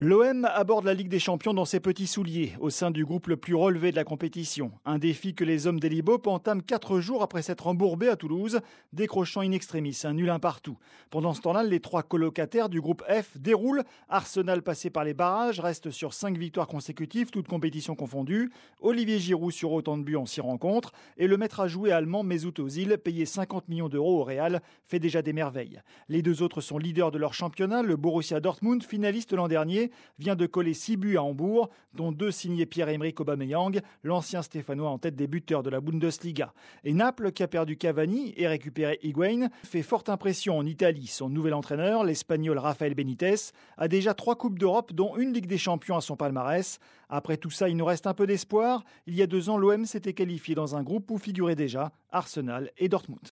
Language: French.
L'OM aborde la Ligue des Champions dans ses petits souliers, au sein du groupe le plus relevé de la compétition. Un défi que les hommes d'Elibop entament 4 jours après s'être embourbés à Toulouse, décrochant in extremis un nul un partout. Pendant ce temps-là, les 3 colocataires du groupe F déroulent. Arsenal, passé par les barrages, reste sur 5 victoires consécutives, toutes compétitions confondues. Olivier Giroud sur autant de buts en 6 rencontres. Et le maître à jouer allemand Mesut Özil, payé 50 millions d'euros au Real, fait déjà des merveilles. Les 2 autres sont leaders de leur championnat. Le Borussia Dortmund, finaliste l'an dernier, vient de coller 6 buts à Hambourg, dont 2 signés Pierre-Emerick Aubameyang, l'ancien Stéphanois en tête des buteurs de la Bundesliga. Et Naples, qui a perdu Cavani et récupéré Higuaín, fait forte impression en Italie. Son nouvel entraîneur, l'Espagnol Rafael Benitez, a déjà 3 Coupes d'Europe, dont une Ligue des Champions à son palmarès. Après tout ça, il nous reste un peu d'espoir. Il y a 2 ans, l'OM s'était qualifié dans un groupe où figuraient déjà Arsenal et Dortmund.